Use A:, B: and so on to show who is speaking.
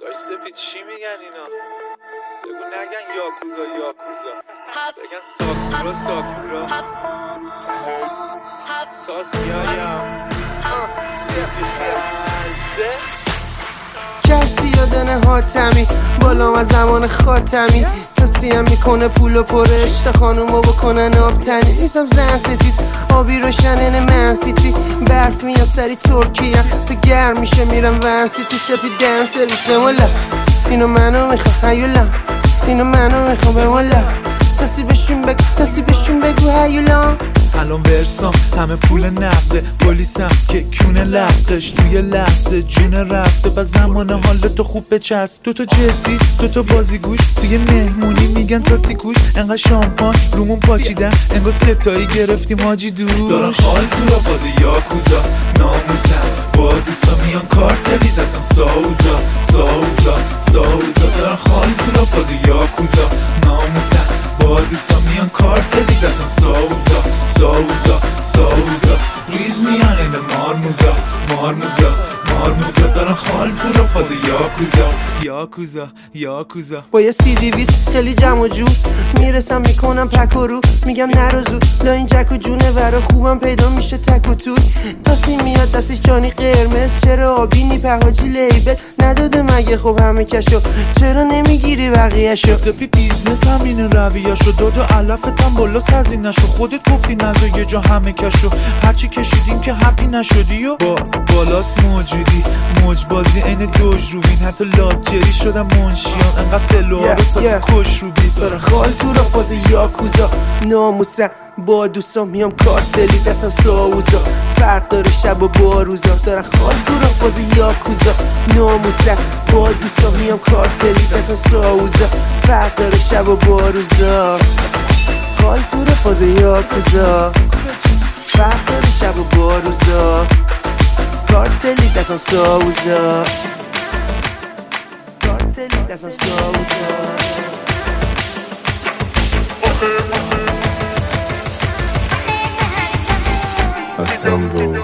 A: باش سپید چی میگن اینا؟ بگو نگن یاکوزا بگن ساکورا تاسیایم سپید خلزه
B: کشتی یادنه حاتمی بالام از زمان خاتمی تاسیم میکنه پول و پرش تا خانومو بکنن آبتنی نیستم زن ستیز آبی روشنن من سیتی برف میاد سری ترکیه تو گرم میشه میرم ون سیتی سپید دن سرویس بمولا اینو منو میخوام هیولا اینو منو میخوام بمولا تاسی بشون بگو هیولا
C: الان ورسام همه پول نقده پلیسم که کونه لقش توی لحظه جون رفته با زمان حالتو خوب بچسب دوتا جدی دوتا بازیگوش توی مهمونی میگن تاسی کوش انقدر شامپان رومون پاچیدن انگار ستایی گرفتیم حاجی دوش دارن خال تو را بازی یاکوزا ناموسم با دوستا میان کارتلی دستم ساوزا دارن خال تو را بازی یاکوزا ناموسم با دوستا میان کارتلی دستم ساوزا ریز میان این مارموزا دارن خال تو را فاز یاکوزا
B: با یه CD20 خیلی جمع و جو میرسم میکنم پک و رو میگم نروزو لا این جک و جونه ورا خوبم پیدا میشه تک و توی تاسی میاد دستش جانی قرمز چرا آبی نیپه حاجی لیبل نداده مگه خب همه کشو چرا نمیگیری بقیهشو
C: سپی بیزنس همینه رویه‌شو دادو علفتم بالا سزی نشو خودت گفتی نزا یه جا همه کشو هرچی کشیدیم که حقی نشدی و باز بالاست موجودی موج بازی این دوج رو بین حتی لاجری شدم منشیان انقدر فلوها رو تازه کش رو بید
B: داره خال تو را فاز یاکوزا ناموسم با دوستان میام کارتلی دستم ساوزا فرق داره شب و باروزا داره خال تو را فاز یاکوزا ناموسم با دوستان میام کارتلی دستم ساوزا فرق داره شب و باروزا خال تو را فاز یاکوزا فرق داره شب و باروزا کارتلی دستم ساوزا کارتلی دستم ساوزا
D: Assemble